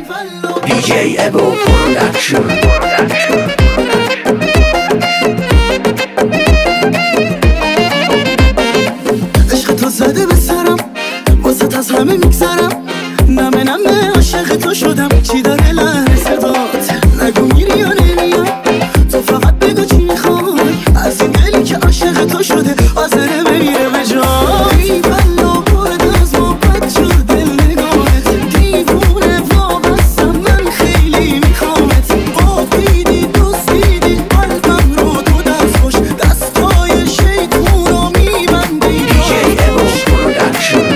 DJ Ebo Production. عشق تو زده به سرم، واسه از همه میگذرم. نمه نمه عاشق تو شدم، چی داره لحن صدات؟ نگو میری یا نمیای، تو فقط بگو چی میخوای. از این دلی که عاشق تو شده حاضره بمیره به جای. ای بلا برد از ما بد شد دل نگاهت، دیوونه وابستم من خیلی میخوامت. آب دیدی دوست دیدی قلبم رو تو دست خوش، دستای شیطون رو میبنده. DJ Ebo Production.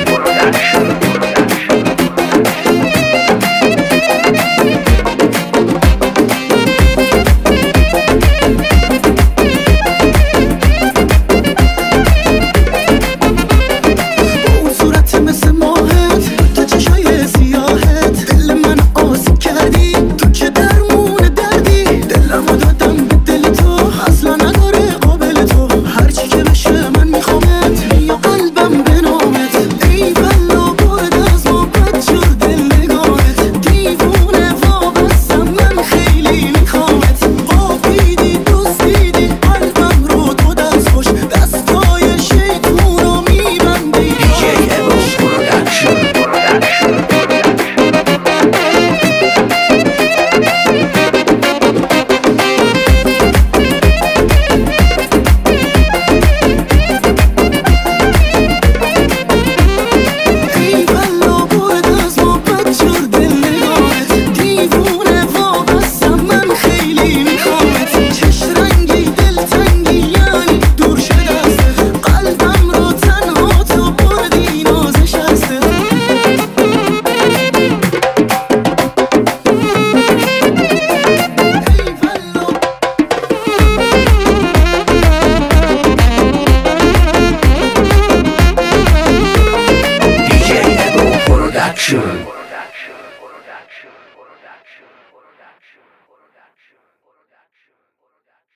Production.